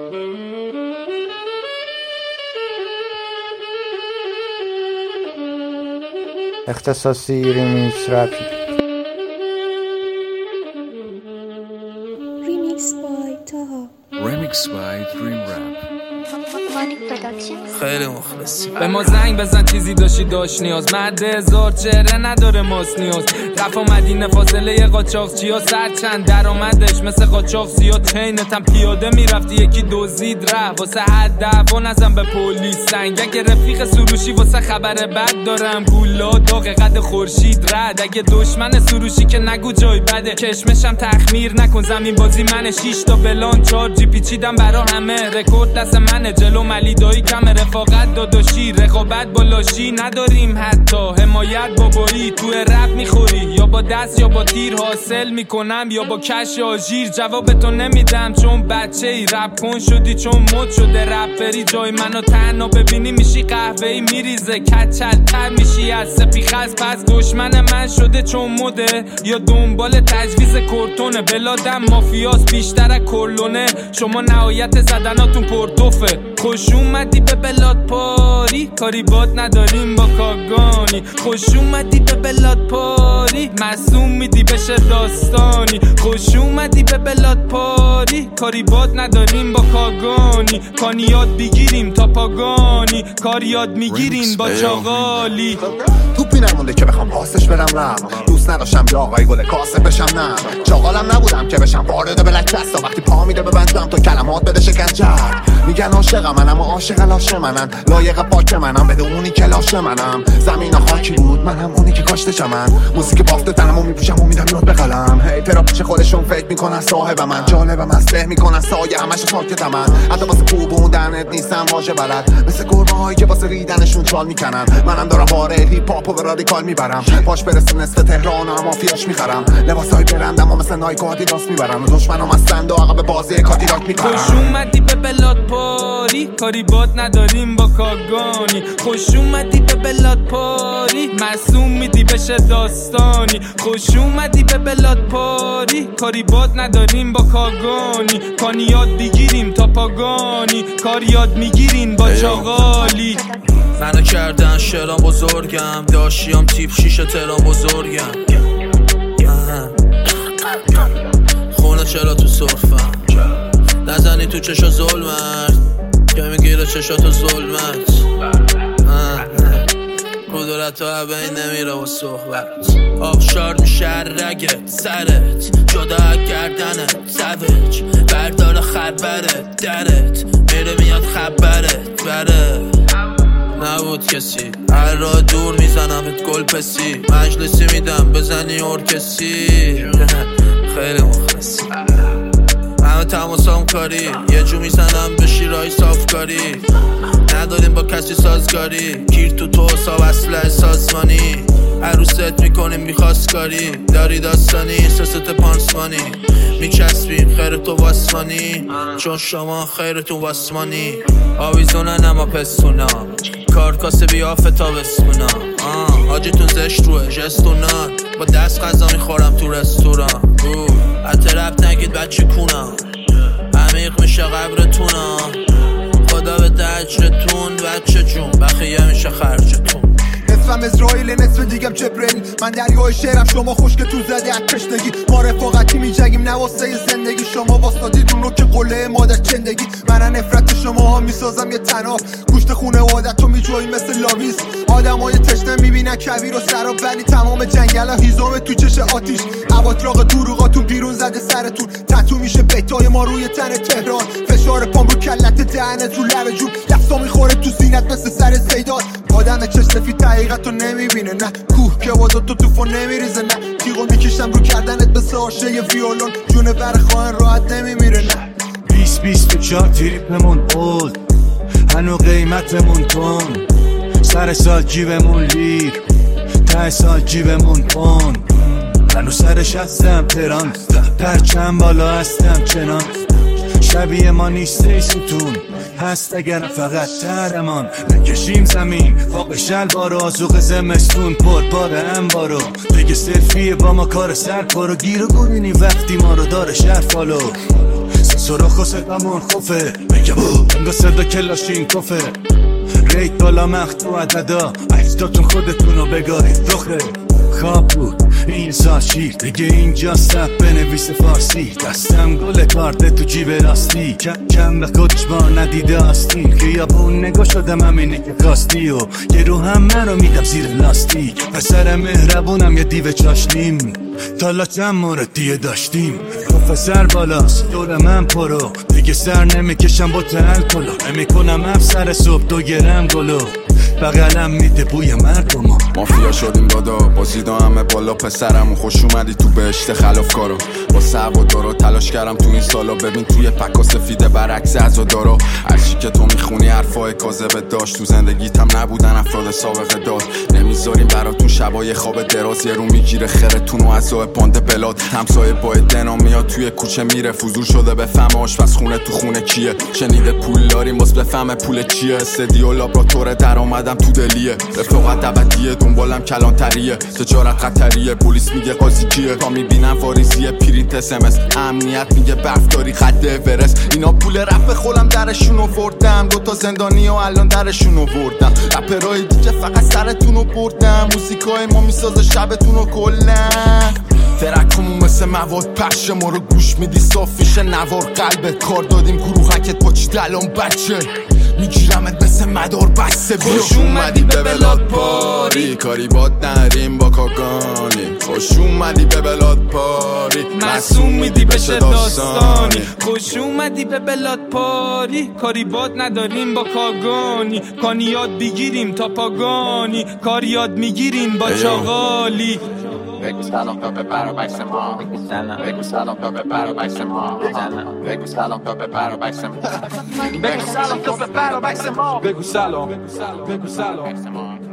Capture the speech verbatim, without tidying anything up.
اختصاصی ریمیکس رپ. Remix by Taha. Remix by Dream Rap. خیلی مخلصی. به ما زنگ بزن چیزی داشتی داشت نیاز. مرد هزار چهره نداره ماس نیاز. رفت مدینه فاصله قاچاق چیا سر چند درآمدش مثل قاچاق زیاد چینتم پیاده میرفتی یکی دزدید ره واسه حد دعوا نزن به پلیس. سنگک رفیق سروشی واسه خبر بد دارم. گولا داغ قد خورشید رد. اگه دشمن سروشی که نگو جای بده. کشمشم تخمیر نکن زمین بازی منه. شیش تا بلان چار جی پیچیدم برا همه. رکورد دست منه جلو ملی دایی کم رفاقت داداشی. رقابت با لاشی نداریم حتی. حمایت بابایی تو رپ میخوری یا با دست یا با تیر حاصل میکنم یا با کش آژیر. جوابتو نمیدم چون بچه ای. رپ کن شدی چون مد شده رپری. جای منو تنها ببینی میشی قهوه‌ای میریزه. کچل تر میشی از سپیخز. پس دشمن من شده چون مده یا دنبال تجویز کورتونه. بلادم مافیاس بیشتر از کرلونه. شما نهایت زدناتون پرتوفه. خوش اومدی به بلاد پاری. کاری باد نداریم با کاگانی. خوش اومدی به بلاد پاری. معصوم میدی بشه داستانی. خوش اومدی به بلاد پاری. کاری باد نداریم با کاگانی. کانی یاد بگیریم تا پاگانی. کاری یاد میگیریم با چاغالی. توپی نمونده که بخوام پاسش برم رم. دوست نداشتم یا آقای گل کاسه بشم نه. چاغالم نبودم که بشم وارد بلک دستا. وقتی پا میده ببندم تا کلمات بده شکنجر. میگن عاشقم منم و عاشق لاشه منن. لایق پاک منم بده اونی که لاشه منم. زمین خاکی بود منم اونی که کاشته شمن. موزیک بافته تنمو میپوشم و میدم یاد به قلم. هیترا پیش خودشون فکر میکنن صاحب من. جالبم از ته میکنن سایه همشو ساکتم من. حتی واسه کوبوندنت نیستم واژه بلد. مثل گربه هایی که واسه ریدنشون چال میکنن. منم دارم باره هیپ هاپو به رادیکال میبرم. پاش برسه نصف تهران و مافیاش میخرم. لباسای برندم و مثل نایک و آدیداس میبرم. دشمنام هستند و عقب بازی کاتیلاک میکنم. خوش اومدی به بلاد پاری. کاری باد نداریم با کاگانی. خوش اومدی به بلاد پاری. معصوم میدی بشه داستانی. خوش اومدی به بلاد پاری. کاری باد نداریم با کاگانی. کانی یاد بگیریم تا پاگانی. کاری یاد میگیریم با چاغالی. منو کردن شرام بزرگم. داشتیم تیپ شیشه ترام بزرگم. خونه چرا تو صرفم. نزنی تو چشا ظلمت که میگیره چشاتو ظلمت. قدرت ها بین نمیره و صحبت. آبشار میشه رگت سرت. جدا گردنت سوج. بردار خبرت درت. میره میاد خبرت بره. نبود کسی هر راه دور میزنمت گل پسی. مجلسی میدم بزنی ارکسی. خیلی مخلصی. همه تماسام کاری. یه جو میزنم به شیرهای صافکاری. نداریم با کسی سازگاری. گیر تو تو حساب اصله سازمانی. عروست میکنیم میخواستگاری. داری داستانی احساست پانسمانی. میچسبیم خیرتو واسمانی. چون شما خیرتون واسمانی. آویزونن اما پستونم. کارکاسه بیافه تا بسمونم. حاجیتون زشت روه جستونن. با دست غذا میخورم تو رستوران. حتی رب نگید بچه کونم. عمیق میشه قبرتونم. خدا به دجرتون بچه جون. بخیه میشه خرجتون. نصفم اسرائیل نصف دیگم جبرئیل. من دریای شعرم شما خشک تو زده از کشتگی. ما رفاقتی میجگیم نواسته زندگی. شما واسطادید اون رو که قله مادر چندگی. من نفرت شما ها میسازم یه تناف. گوشت خونه عادت رو میجویی مثل لاویز. آدم های تشنه میبینن کویر و سراب. ولی تمام جنگل ها هیزم تو چش آتیش. عباطراق دروغاتون بیرون زده سرتون. تتو میشه بیتای ما روی تن تهران. فشار پام رو کلت دهنت رو لب جون. لفظا میخوره تو سینت مثل سر زیدان. آدم چش سفید حقیقت رو نمیبینه. نه کوه که وادو تو توفو نمیریزه. نه تیغو میکشم رو کردنت به ساشه ی ویولون. جون بر خواهن راحت نمیمیره. نه بیست بیست و چار تریپمون بود. هنو قیمتمون تون. سر سال جیبمون لیر. ته سال جیبمون پون. هنو سرش هستم تران. پرچم بالا هستم چنان. شبیه ما نیسته ستون. هست اگر فقط ترمان. بکشیم زمین فاق شلوار و آزوق زمستون. پر بار انبارو بگه سلفیه با ما کار سر پارو. گیر و گرینی وقتی ما رو داره شهر فالو. سراخ و صدامون خوفه بگم انگا صدا کلاشین کفه ریت بالا مخت و عددا عکساتون خودتونو بگارید رخه خواب بود این سال شیر دیگه اینجا سب بنویس فارسی دستم گل کارت تو جیب راستی کم کم به خودش با ندیده آستین خیابون نگاه شدم همینه که خواستی و یه رو هم منو میدم زیر لاستیک پسر مهربونم یه دیو چاشنیم تالاتم موردیه داشتیم پسر بالاست دور من پرو دیگه سر نمیکشم با تل کلو نمیکنم افسر صبح دو گرم گلو بغلم میده بوی مردم مافیا شدیم دادا بازیدا همه بالا پسرم خوش اومدی تو بهشت خلاف کارو با سب و دارو تلاش کردم تو این سالا ببین توی پکا سفیده برعکس عزادارا هرچی که تو میخونی حرفای کاذبه داشت تو زندگیتم نبودن افراد سابقه دار نمیذاریم براتون شبای خواب دراز یه رو میگیره خرتون و عزای باند بلاد همسایه با دنا میاد توی کوچه میره فضول شده بفهم آشپز خونه تو خونه کیه شنیده پول داریم باز بفهم پول چیه استدیو لابراتوار درآمدم تو دلیه رفاقت ابدیه دنبالم کلانتریه تجارت قطریه پلیس میگه قاضی کیه تا میبینم فاریزیه پرینت اس ام اس امنیت میگه برف داری خط اورست اینا پول رپ خولم درشون آوردم دو تا زندانی و الان درشون آوردم رپرای دیگه فقط سرتون رو بردم موزیکای ما میسازه شبتون رو کلن ترکمون مثل مواد پخش ما رو گوش میدی صافیش نوار قلبت کار دادیم گروهکت با چی دلان بچه میگیرمت مثل مدار بسته خوش اومدی به بلاد پاری کاری باد نریم با کاگانی خوش اومدی به بلاد پاری معصوم میدی بشه داستانی خوش اومدی به بلاد پاری کاری باد نداریم با کاگانی کانی یاد بگیریم تا پاگانی کاری یاد میگیریم با چاغالی بگو سلام تا به برابکس ما بگو سلام بگو سلام تا به برابکس ما بگو سلام تا به برابکس ما بگو سلام تا به برابکس ما بگو سلام بگو سلام